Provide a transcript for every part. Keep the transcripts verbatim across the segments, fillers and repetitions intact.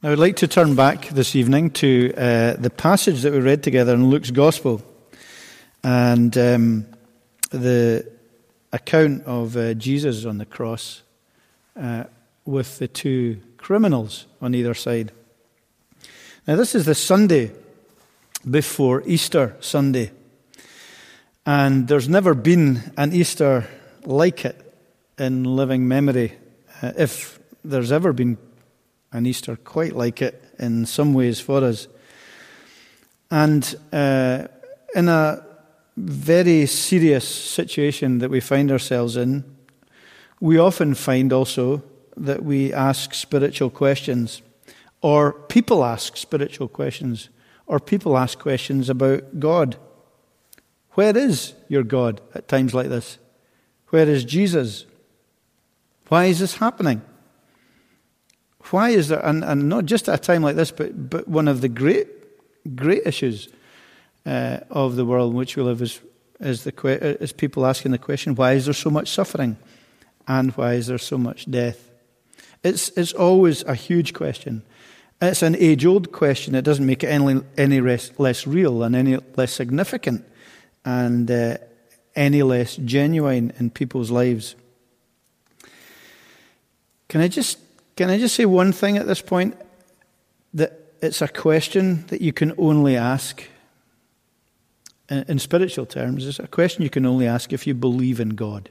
I would like to turn back this evening to uh, the passage that we read together in Luke's Gospel and um, the account of uh, Jesus on the cross uh, with the two criminals on either side. Now, this is the Sunday before Easter Sunday, and there's never been an Easter like it in living memory, uh, if there's ever been an Easter quite like it in some ways for us. And uh, in a very serious situation that we find ourselves in, we often find also that we ask spiritual questions, or people ask spiritual questions, or people ask questions about God. Where is your God at times like this? Where is Jesus? Why is this happening? Why is there, and, and not just at a time like this, but, but one of the great, great issues uh, of the world in which we live is, is, the, is people asking the question, why is there so much suffering? And why is there so much death? It's, it's always a huge question. It's an age-old question. It doesn't make it any, any less, less real and any less significant and uh, any less genuine in people's lives. Can I just Can I just say one thing at this point? That it's a question that you can only ask, in, in spiritual terms, it's a question you can only ask if you believe in God.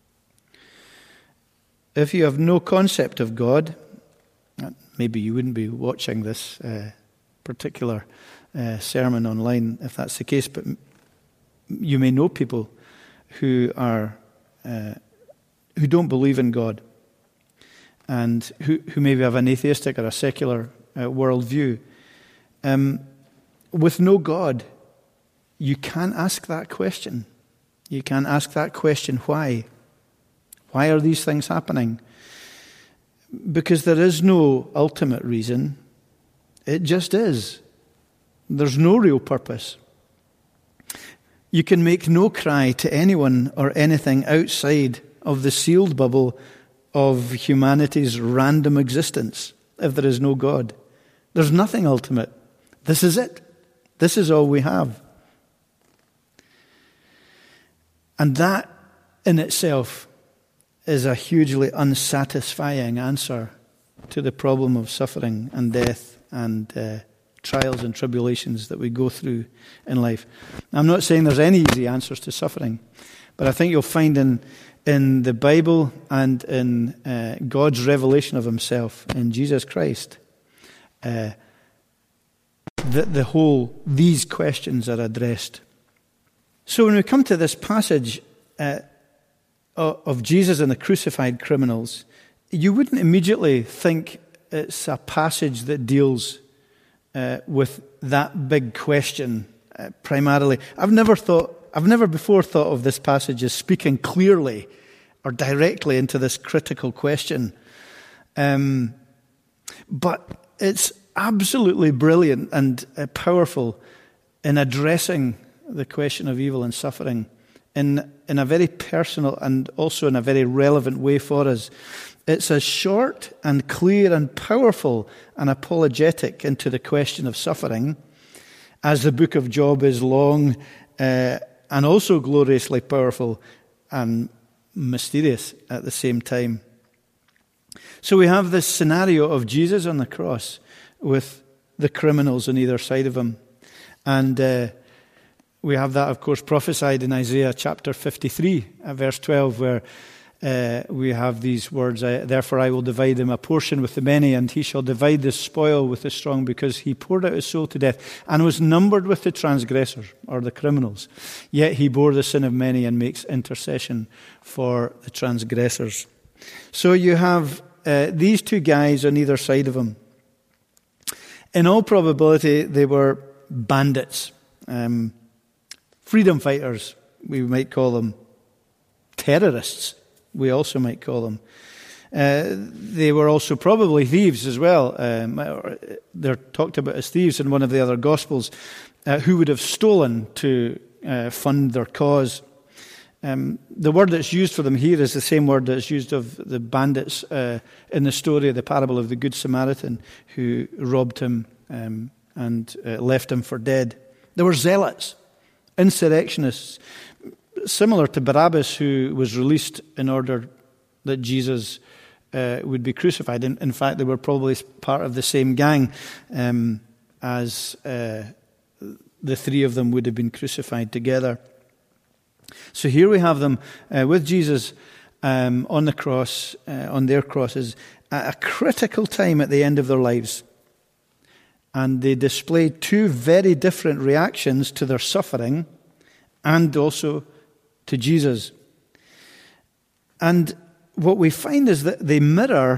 If you have no concept of God, maybe you wouldn't be watching this uh, particular uh, sermon online if that's the case, but you may know people who are uh, who don't believe in God, and who, who maybe have an atheistic or a secular uh, worldview. Um, with no God, you can't ask that question. You can't ask that question, why? Why are these things happening? Because there is no ultimate reason. It just is. There's no real purpose. You can make no cry to anyone or anything outside of the sealed bubble of humanity's random existence if there is no God. There's nothing ultimate. This is it. This is all we have. And that in itself is a hugely unsatisfying answer to the problem of suffering and death and uh, trials and tribulations that we go through in life. I'm not saying there's any easy answers to suffering, but I think you'll find in in the Bible and in uh, God's revelation of himself in Jesus Christ, uh, the, the whole, these questions are addressed. So when we come to this passage uh, of Jesus and the crucified criminals, you wouldn't immediately think it's a passage that deals uh, with that big question uh, primarily. I've never thought I've never before thought of this passage as speaking clearly or directly into this critical question. Um, but it's absolutely brilliant and uh, powerful in addressing the question of evil and suffering in, in a very personal and also in a very relevant way for us. It's as short and clear and powerful and apologetic into the question of suffering as the book of Job is long uh, and also gloriously powerful and mysterious at the same time. So we have this scenario of Jesus on the cross with the criminals on either side of him. And uh, we have that, of course, prophesied in Isaiah chapter fifty-three, at verse twelve, where uh, we have these words, therefore I will divide him a portion with the many, and he shall divide the spoil with the strong, because he poured out his soul to death and was numbered with the transgressors, or the criminals. Yet he bore the sin of many and makes intercession for the transgressors. So you have uh, these two guys on either side of him. In all probability, they were bandits, um, freedom fighters, we might call them, terrorists, we also might call them. Uh, they were also probably thieves as well. Um, they're talked about as thieves in one of the other Gospels, uh, who would have stolen to uh, fund their cause. Um, the word that's used for them here is the same word that's used of the bandits uh, in the story of the parable of the Good Samaritan who robbed him um, and uh, left him for dead. They were zealots, insurrectionists, similar to Barabbas, who was released in order that Jesus uh, would be crucified. In, in fact, they were probably part of the same gang um, as uh, the three of them would have been crucified together. So here we have them uh, with Jesus um, on the cross, uh, on their crosses, at a critical time at the end of their lives. And they display two very different reactions to their suffering and also to Jesus. And what we find is that they mirror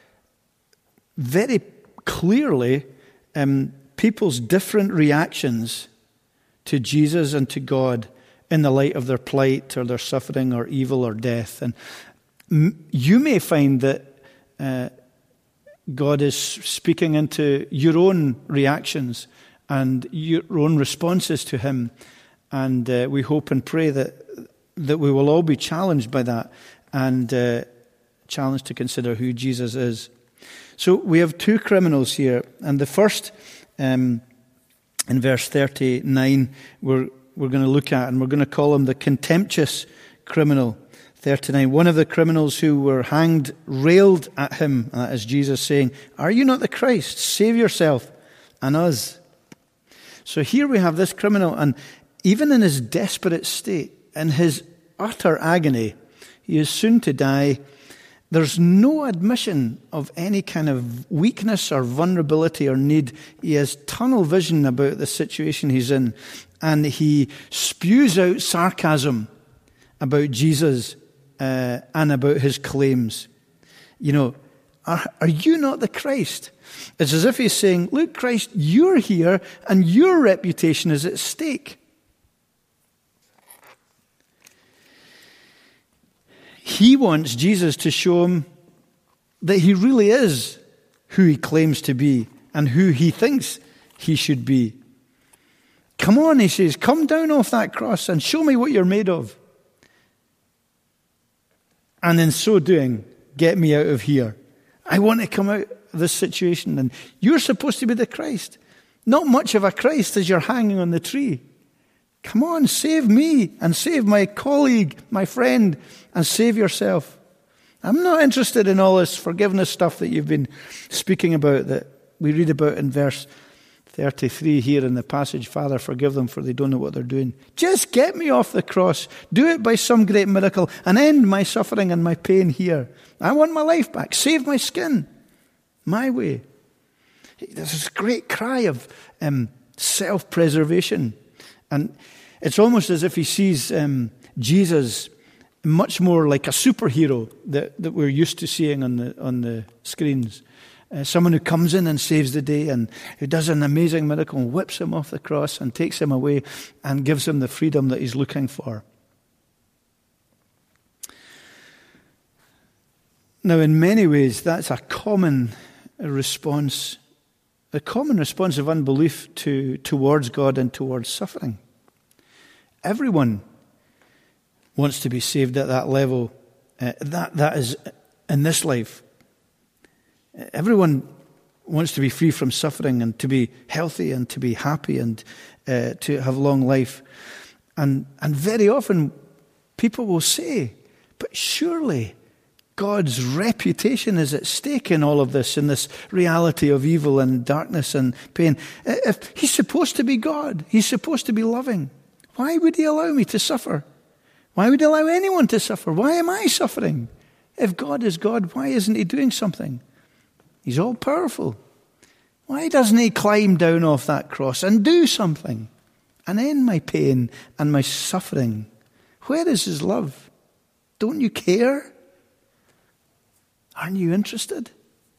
very clearly um, people's different reactions to Jesus and to God in the light of their plight or their suffering or evil or death. And you may find that uh, God is speaking into your own reactions and your own responses to him. And uh, we hope and pray that that we will all be challenged by that and uh, challenged to consider who Jesus is. So we have two criminals here. And the first, um, in verse thirty-nine, we're we're going to look at, and we're going to call him the contemptuous criminal. thirty-nine, one of the criminals who were hanged railed at him, and that is Jesus saying, "Are you not the Christ? Save yourself and us." So here we have this criminal, and even in his desperate state, in his utter agony, he is soon to die. There's no admission of any kind of weakness or vulnerability or need. He has tunnel vision about the situation he's in, and he spews out sarcasm about Jesus uh, and about his claims. You know, are, are you not the Christ? It's as if he's saying, look, Christ, you're here and your reputation is at stake. He wants Jesus to show him that he really is who he claims to be and who he thinks he should be. Come on, he says, come down off that cross and show me what you're made of. And in so doing, get me out of here. I want to come out of this situation, and you're supposed to be the Christ. Not much of a Christ as you're hanging on the tree. Come on, save me and save my colleague, my friend, and save yourself. I'm not interested in all this forgiveness stuff that you've been speaking about, that we read about in verse thirty-three here in the passage. Father, forgive them, for they don't know what they're doing. Just get me off the cross. Do it by some great miracle and end my suffering and my pain here. I want my life back. Save my skin. My way. There's this great cry of um, self-preservation. And it's almost as if he sees um, Jesus much more like a superhero that, that we're used to seeing on the on the screens. Uh, someone who comes in and saves the day and who does an amazing miracle and whips him off the cross and takes him away and gives him the freedom that he's looking for. Now, in many ways, that's a common response, a common response of unbelief to towards God and towards suffering. Everyone wants to be saved at that level. Uh, that that is in this life. Everyone wants to be free from suffering and to be healthy and to be happy and uh, to have long life. And and very often people will say, but surely God's reputation is at stake in all of this, in this reality of evil and darkness and pain. If he's supposed to be God, he's supposed to be loving, why would he allow me to suffer? Why would he allow anyone to suffer? Why am I suffering? If God is God, why isn't he doing something? He's all powerful. Why doesn't he climb down off that cross and do something and end my pain and my suffering? Where is his love? Don't you care? Aren't you interested?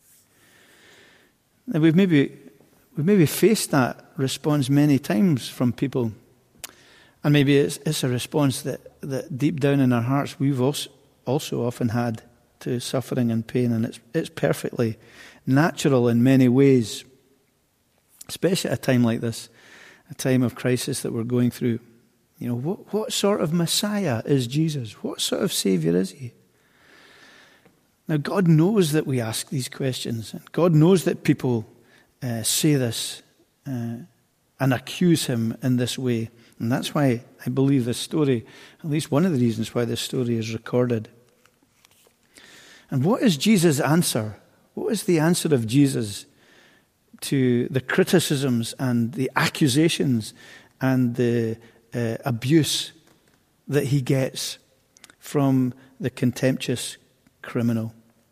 Now we've maybe we've maybe faced that response many times from people. And maybe it's, it's a response that, that deep down in our hearts we've also, also often had to suffering and pain, and it's it's perfectly natural in many ways, especially at a time like this, a time of crisis that we're going through. You know, what, what sort of Messiah is Jesus? What sort of Savior is he? Now, God knows that we ask these questions. And God knows that people uh, say this uh, and accuse him in this way. And that's why I believe this story, at least one of the reasons why this story is recorded. And what is Jesus' answer? What is the answer of Jesus to the criticisms and the accusations and the uh, abuse that he gets from the contemptuous criminal?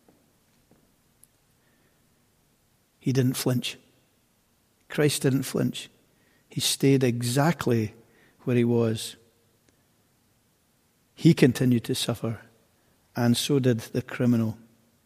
He didn't flinch. Christ didn't flinch. He stayed exactly where he was. He continued to suffer, and so did the criminal.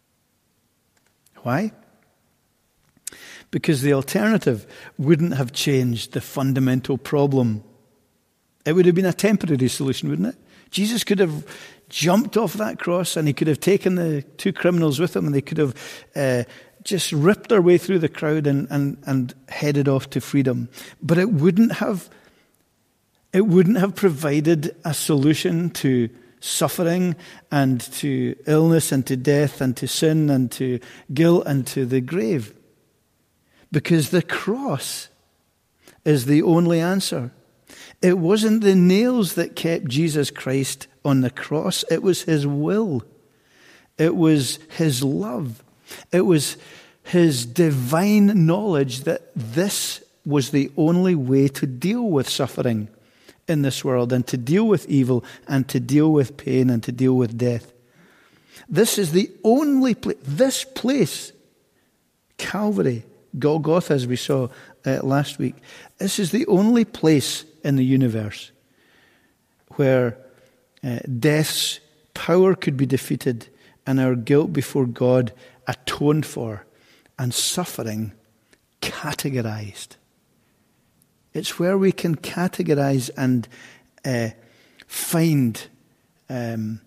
Why? Because the alternative wouldn't have changed the fundamental problem. It would have been a temporary solution, wouldn't it? Jesus could have jumped off that cross and he could have taken the two criminals with him and they could have uh, just ripped their way through the crowd and, and, and headed off to freedom. But it wouldn't have, it wouldn't have provided a solution to suffering and to illness and to death and to sin and to guilt and to the grave. Because the cross is the only answer. It wasn't the nails that kept Jesus Christ on the cross. It was his will. It was his love. It was his divine knowledge that this was the only way to deal with suffering in this world and to deal with evil and to deal with pain and to deal with death. This is the only place, this place, Calvary, Golgotha, as we saw uh, last week, this is the only place in the universe where uh, death's power could be defeated and our guilt before God atoned for and suffering categorized. It's where we can categorize and uh, find um,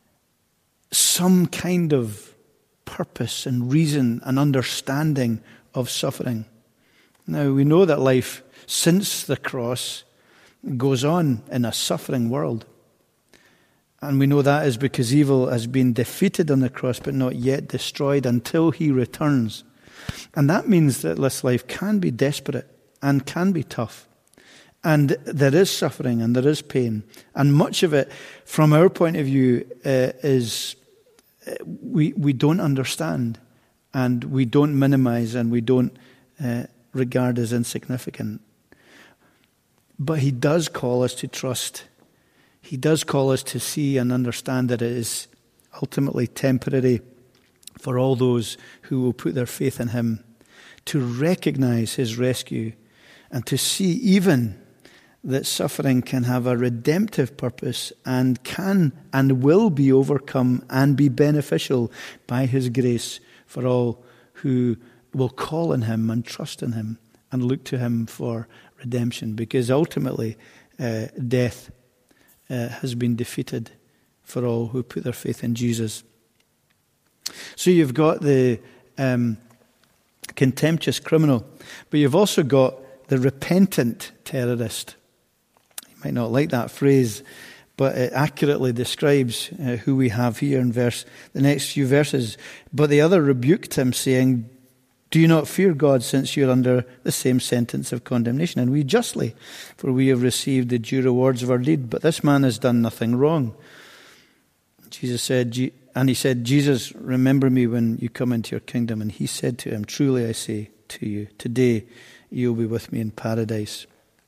some kind of purpose and reason and understanding of suffering. Now, we know that life since the cross goes on in a suffering world. And we know that is because evil has been defeated on the cross but not yet destroyed until he returns. And that means that this life can be desperate and can be tough. And there is suffering and there is pain. And much of it, from our point of view, uh, is uh, we, we don't understand and we don't minimize and we don't uh, regard as insignificant. But he does call us to trust. He does call us to see and understand that it is ultimately temporary for all those who will put their faith in him, to recognize his rescue and to see even that suffering can have a redemptive purpose and can and will be overcome and be beneficial by his grace for all who will call on him and trust in him and look to him for redemption, because ultimately uh, death uh, has been defeated for all who put their faith in Jesus. So you've got the um, contemptuous criminal, but you've also got the repentant terrorist. You might not like that phrase, but it accurately describes uh, who we have here in verse the next few verses. But the other rebuked him, saying, "Do you not fear God, since you are under the same sentence of condemnation? And we justly, for we have received the due rewards of our deed. But this man has done nothing wrong." Jesus said, and he said, "Jesus, remember me when you come into your kingdom." And he said to him, "Truly I say to you, today you'll be with me in paradise."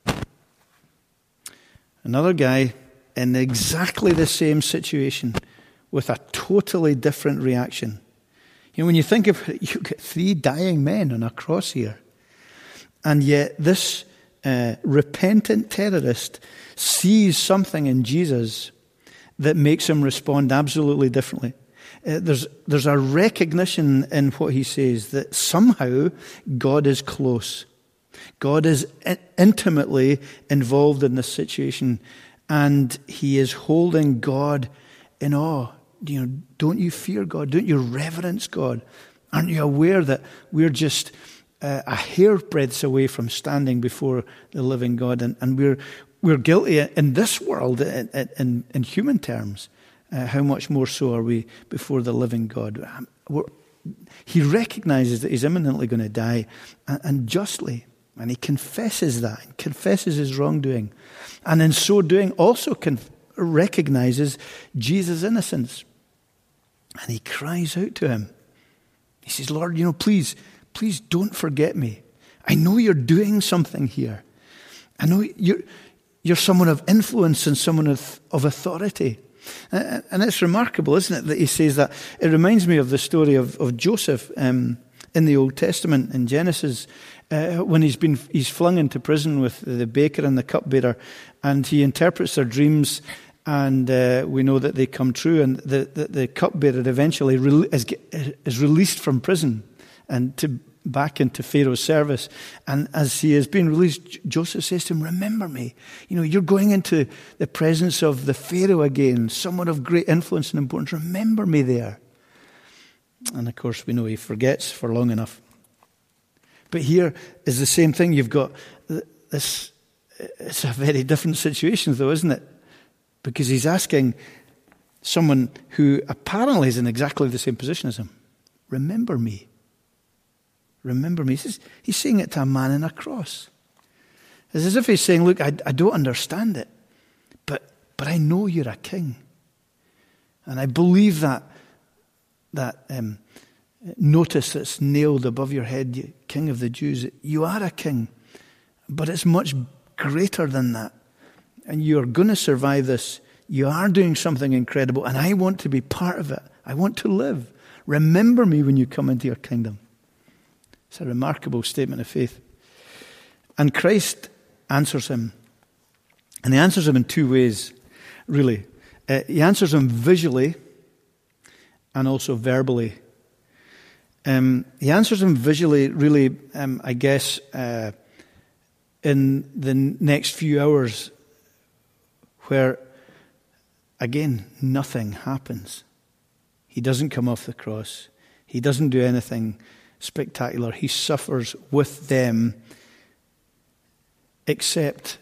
Another guy in exactly the same situation with a totally different reaction. You know, when you think of it, you get three dying men on a cross here. And yet this uh, repentant terrorist sees something in Jesus that makes him respond absolutely differently. Uh, there's, there's a recognition in what he says that somehow God is close. God is in- intimately involved in this situation, and he is holding God in awe. You know, don't you fear God? Don't you reverence God? Aren't you aware that we're just uh, a hairbreadth away from standing before the living God, and, and we're we're guilty in this world, in, in, in human terms, uh, how much more so are we before the living God? We're, he recognizes that he's imminently going to die, and, and justly, and he confesses that, and confesses his wrongdoing, and in so doing also conf- recognizes Jesus' innocence. And he cries out to him. He says, Lord, you know, please, please don't forget me. I know you're doing something here. I know you're, you're someone of influence and someone of, of authority. And, and it's remarkable, isn't it, that he says that. It reminds me of the story of, of Joseph um, in the Old Testament, in Genesis, uh, when he's been he's flung into prison with the baker and the cupbearer, and he interprets their dreams. And uh, we know that they come true, and the, the, the cupbearer eventually re- is, is released from prison and to back into Pharaoh's service. And as he is being released, Joseph says to him, remember me. You know, you're going into the presence of the Pharaoh again, someone of great influence and importance. Remember me there. And of course, we know he forgets for long enough. But here is the same thing. You've got this, it's a very different situation though, isn't it? Because he's asking someone who apparently is in exactly the same position as him, remember me. Remember me. He says, he's saying it to a man on a cross. It's as if he's saying, look, I, I don't understand it, but but I know you're a king. And I believe that, that um, notice that's nailed above your head, you, King of the Jews, you are a king, but it's much greater than that. And you're going to survive this. You are doing something incredible, and I want to be part of it. I want to live. Remember me when you come into your kingdom. It's a remarkable statement of faith. And Christ answers him. And he answers him in two ways, really. Uh, he answers him visually and also verbally. Um, he answers him visually, really, um, I guess, uh, in the next few hours, where, again, nothing happens. He doesn't come off the cross. He doesn't do anything spectacular. He suffers with them, except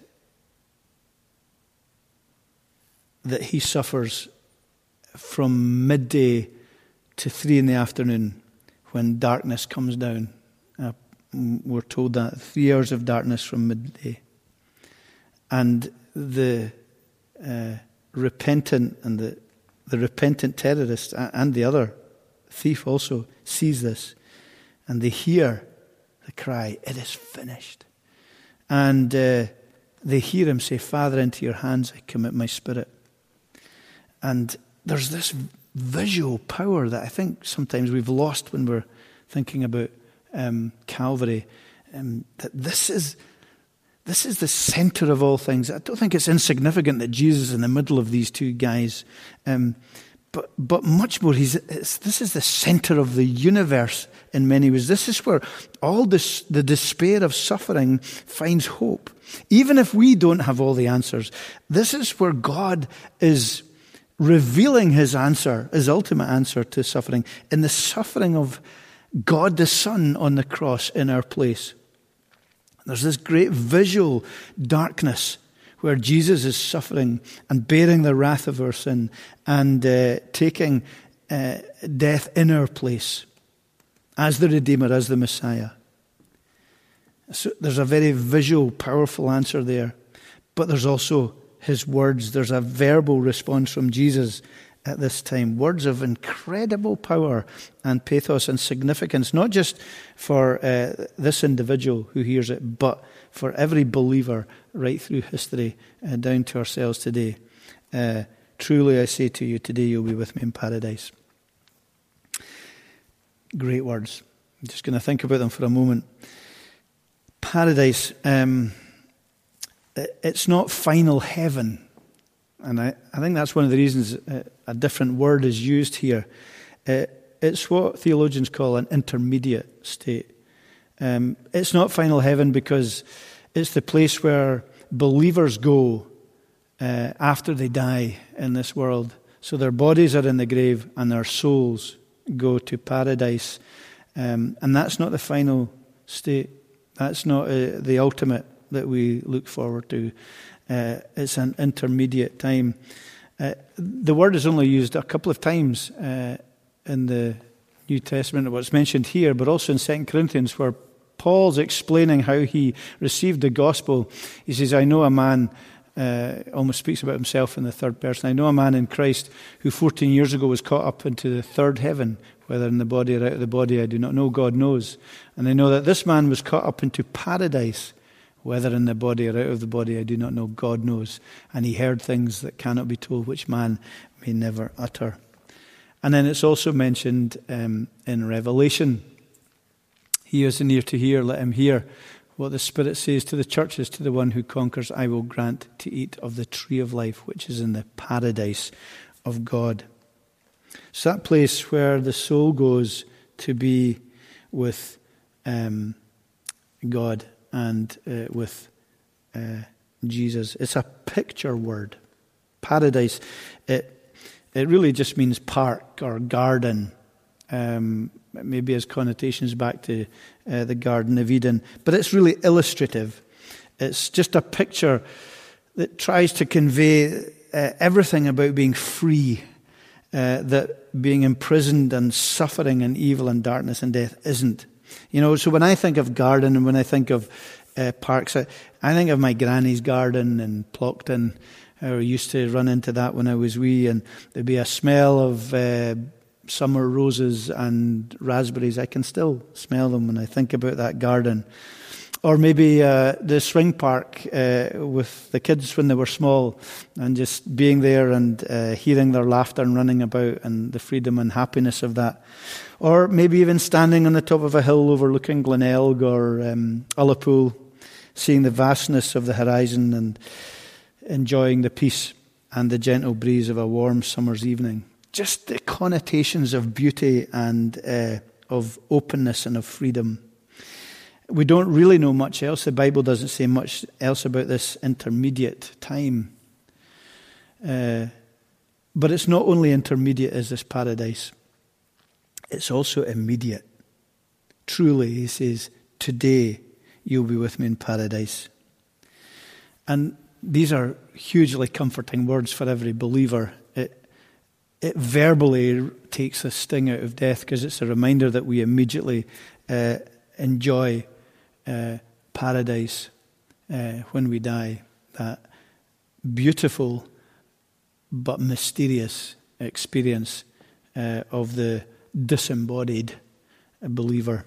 that he suffers from midday to three in the afternoon when darkness comes down. Uh, we're told that three hours of darkness from midday. And the Uh, repentant and the, the repentant terrorist and the other thief also sees this, and they hear the cry, it is finished. And uh, they hear him say, Father, into your hands I commit my spirit. And there's this visual power that I think sometimes we've lost when we're thinking about um, Calvary, um, that this is This is the center of all things. I don't think it's insignificant that Jesus is in the middle of these two guys. Um, but but much more, he's, it's, this is the center of the universe in many ways. This is where all this, the despair of suffering finds hope. Even if we don't have all the answers, this is where God is revealing his answer, his ultimate answer to suffering, in the suffering of God the Son on the cross in our place. There's this great visual darkness where Jesus is suffering and bearing the wrath of our sin and uh, taking uh, death in our place as the Redeemer, as the Messiah. So there's a very visual, powerful answer there. But there's also his words. There's a verbal response from Jesus at this time. Words of incredible power and pathos and significance, not just for uh, this individual who hears it, but for every believer right through history, uh, down to ourselves today. Uh, Truly I say to you, today you'll be with me in paradise. Great words. I'm just going to think about them for a moment. Paradise, um, it's not final heaven. And I, I think that's one of the reasons uh, a different word is used here. Uh, it's what theologians call an intermediate state. Um, it's not final heaven because it's the place where believers go uh, after they die in this world. So their bodies are in the grave and their souls go to paradise. Um, and that's not the final state. That's not uh, the ultimate that we look forward to. Uh, it's an intermediate time. Uh, the word is only used a couple of times uh, in the New Testament. What's mentioned here, but also in Second Corinthians, where Paul's explaining how he received the gospel. He says, I know a man, uh, almost speaks about himself in the third person. I know a man in Christ who fourteen years ago was caught up into the third heaven, whether in the body or out of the body, I do not know, God knows. And I know that this man was caught up into paradise, whether in the body or out of the body, I do not know, God knows. And he heard things that cannot be told, which man may never utter. And then it's also mentioned um, in Revelation. He who has an ear to hear, let him hear what the Spirit says to the churches. To the one who conquers, I will grant to eat of the tree of life, which is in the paradise of God. It's that place where the soul goes to be with um, God and uh, with uh, Jesus. It's a picture word. Paradise, it, it really just means park or garden. Um, maybe has connotations back to uh, the Garden of Eden. But it's really illustrative. It's just a picture that tries to convey uh, everything about being free, uh, that being imprisoned and suffering and evil and darkness and death isn't. You know, so when I think of garden and when I think of uh, parks, I, I think of my granny's garden in Plockton. I used to run into that when I was wee, and there'd be a smell of uh, summer roses and raspberries. I can still smell them when I think about that garden. Or maybe uh, the swing park uh, with the kids when they were small, and just being there and uh, hearing their laughter and running about and the freedom and happiness of that. Or maybe even standing on the top of a hill overlooking Glenelg or um, Ullapool, seeing the vastness of the horizon and enjoying the peace and the gentle breeze of a warm summer's evening. Just the connotations of beauty and uh, of openness and of freedom. We don't really know much else. The Bible doesn't say much else about this intermediate time. Uh, but it's not only intermediate as this paradise. It's also immediate. Truly, he says, today you'll be with me in paradise. And these are hugely comforting words for every believer. It, it verbally takes the sting out of death, because it's a reminder that we immediately uh, enjoy uh, paradise uh, when we die. That beautiful but mysterious experience uh, of the disembodied believer.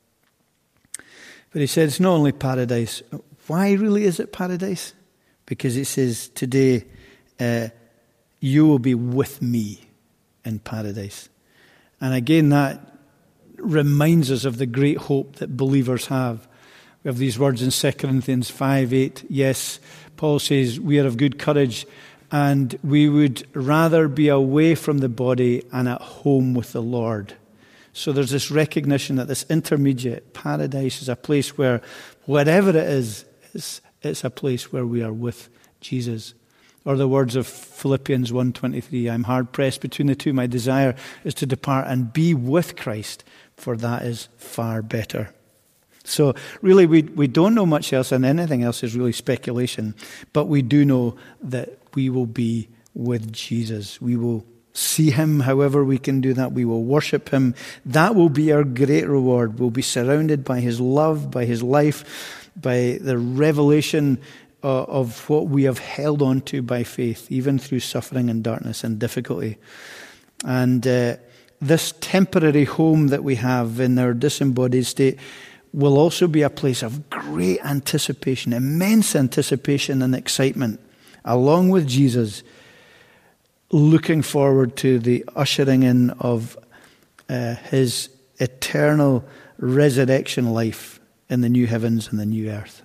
But he said it's not only paradise. Why really is it paradise? Because it says today uh, you will be with me in paradise. And again, that reminds us of the great hope that believers have. We have these words in Second Corinthians five eight. Yes, Paul says, we are of good courage, and we would rather be away from the body and at home with the Lord. So there's this recognition that this intermediate paradise is a place where, whatever it is, it's, it's a place where we are with Jesus. Or the words of Philippians one twenty-three, I'm hard pressed between the two. My desire is to depart and be with Christ, for that is far better. So really we, we don't know much else, and anything else is really speculation. But we do know that we will be with Jesus. We will see him however we can do that. We will worship him. That will be our great reward. We'll be surrounded by his love, by his life, by the revelation of what we have held on to by faith, even through suffering and darkness and difficulty. And uh, this temporary home that we have in our disembodied state will also be a place of great anticipation, immense anticipation and excitement, along with Jesus, looking forward to the ushering in of uh, his eternal resurrection life in the new heavens and the new earth.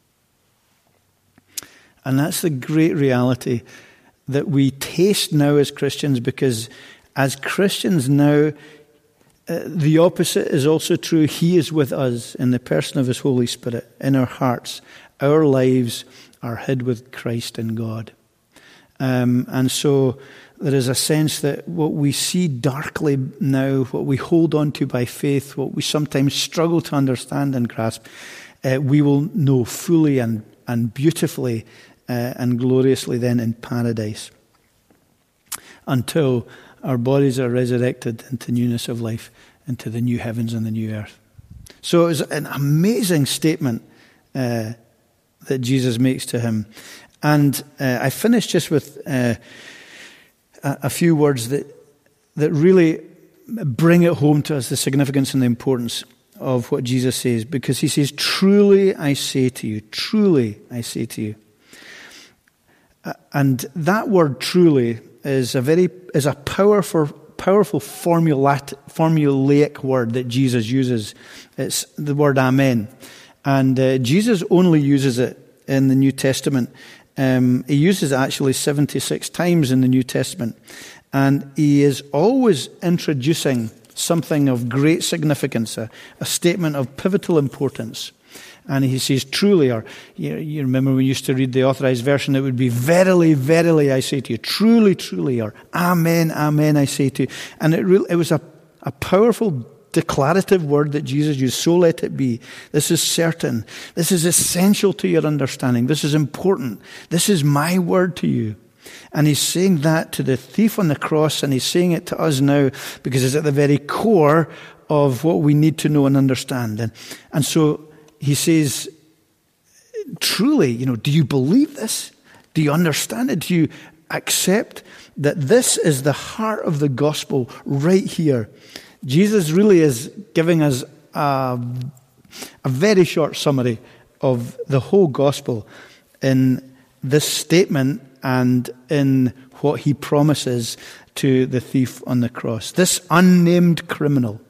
And that's the great reality that we taste now as Christians, because as Christians now, uh, the opposite is also true. He is with us in the person of his Holy Spirit in our hearts. Our lives are hid with Christ in God. Um, and so there is a sense that what we see darkly now, what we hold on to by faith, what we sometimes struggle to understand and grasp, uh, we will know fully and, and beautifully uh, and gloriously then in paradise, until our bodies are resurrected into newness of life, into the new heavens and the new earth. So it was an amazing statement uh, that Jesus makes to him. And uh, I finish just with uh, a, a few words that that really bring it home to us, the significance and the importance of what Jesus says. Because he says, truly I say to you, truly I say to you. Uh, and that word truly is a very is a powerful powerful formulat, formulaic word that Jesus uses. It's the word amen. And uh, Jesus only uses it in the New Testament. Um, he uses it actually seventy-six times in the New Testament. And he is always introducing something of great significance, a, a statement of pivotal importance. And he says, truly, or you, you remember we used to read the Authorized Version, it would be, verily, verily, I say to you, truly, truly, or amen, amen, I say to you. And it, really, it was a, a powerful declarative word that Jesus used, so let it be. This is certain. This is essential to your understanding. This is important. This is my word to you. And he's saying that to the thief on the cross, and he's saying it to us now because it's at the very core of what we need to know and understand. And, and so he says, truly, you know, do you believe this? Do you understand it? Do you accept that this is the heart of the gospel right here? Jesus really is giving us a, a very short summary of the whole gospel in this statement and in what he promises to the thief on the cross. This unnamed criminal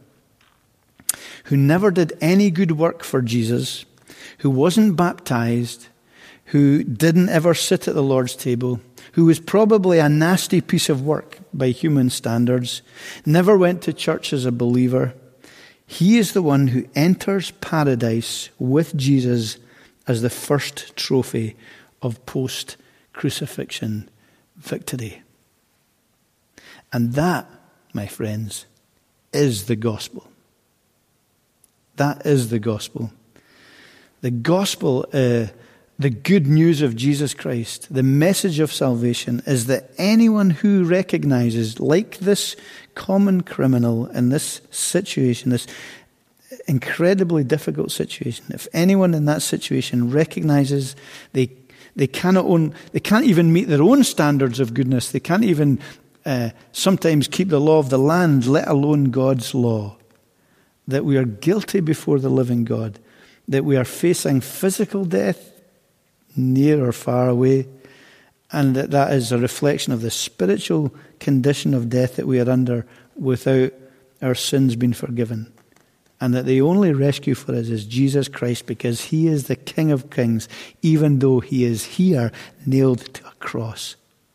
who never did any good work for Jesus, who wasn't baptized, who didn't ever sit at the Lord's table, who was probably a nasty piece of work by human standards, never went to church as a believer. He is the one who enters paradise with Jesus as the first trophy of post-crucifixion victory. And that, my friends, is the gospel. That is the gospel. The gospel, uh, the good news of Jesus Christ, the message of salvation is that anyone who recognizes, like this common criminal in this situation, this incredibly difficult situation, if anyone in that situation recognizes they they cannot own, they can't even meet their own standards of goodness, they can't even uh, sometimes keep the law of the land, let alone God's law, that we are guilty before the living God, that we are facing physical death, near or far away, and that that is a reflection of the spiritual condition of death that we are under without our sins being forgiven. And that the only rescue for us is Jesus Christ, because he is the King of Kings, even though he is here nailed to a cross.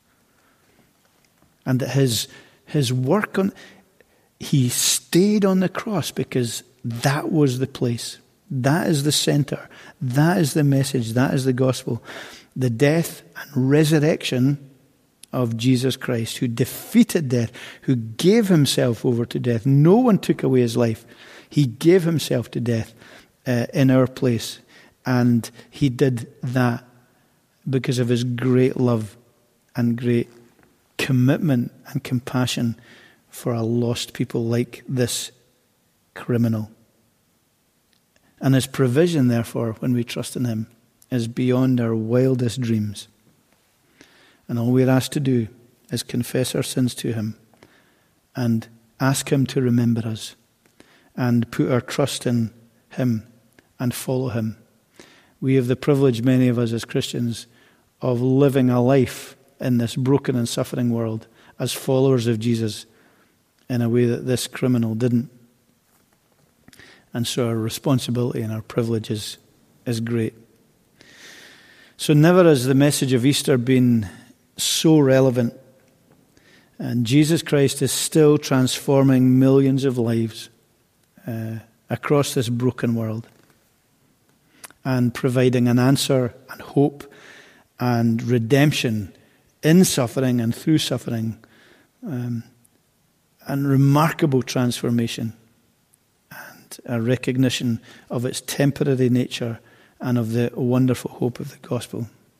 And that his, his work on, he stayed on the cross because that was the place. That is the center. That is the message. That is the gospel. The death and resurrection of Jesus Christ, who defeated death, who gave himself over to death. No one took away his life. He gave himself to death uh, in our place. And he did that because of his great love and great commitment and compassion for a lost people like this criminal. And his provision, therefore, when we trust in him, is beyond our wildest dreams. And all we're asked to do is confess our sins to him and ask him to remember us and put our trust in him and follow him. We have the privilege, many of us as Christians, of living a life in this broken and suffering world as followers of Jesus in a way that this criminal didn't. And so our responsibility and our privilege is, is great. So never has the message of Easter been so relevant. And Jesus Christ is still transforming millions of lives uh, across this broken world and providing an answer and hope and redemption in suffering and through suffering, um, and remarkable transformation. A recognition of its temporary nature and of the wonderful hope of the gospel.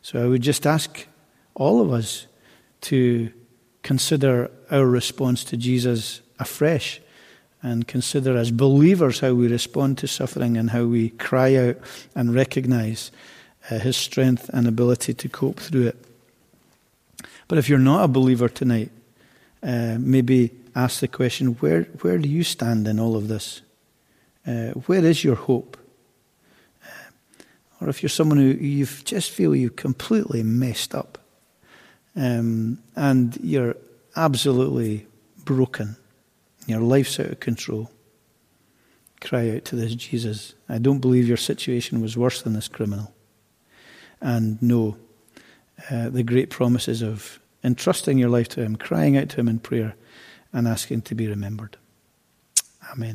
So I would just ask all of us to consider our response to Jesus afresh, and consider as believers how we respond to suffering and how we cry out and recognize uh, his strength and ability to cope through it. But if you're not a believer tonight, uh, maybe ask the question, where, where do you stand in all of this? Uh, where is your hope? Uh, or if you're someone who you just feel you completely messed up, um, and you're absolutely broken, your life's out of control, cry out to this Jesus. I don't believe your situation was worse than this criminal. And know uh, the great promises of entrusting your life to him, crying out to him in prayer, and asking to be remembered. Amen.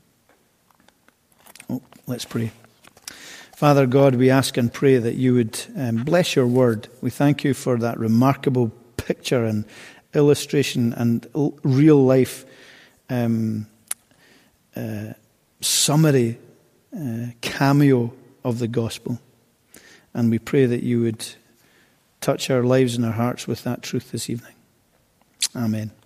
Oh, let's pray. Father God, we ask and pray that you would um, bless your word. We thank you for that remarkable picture and illustration and real life um, uh, summary, uh, cameo of the gospel. And we pray that you would touch our lives and our hearts with that truth this evening. Amen.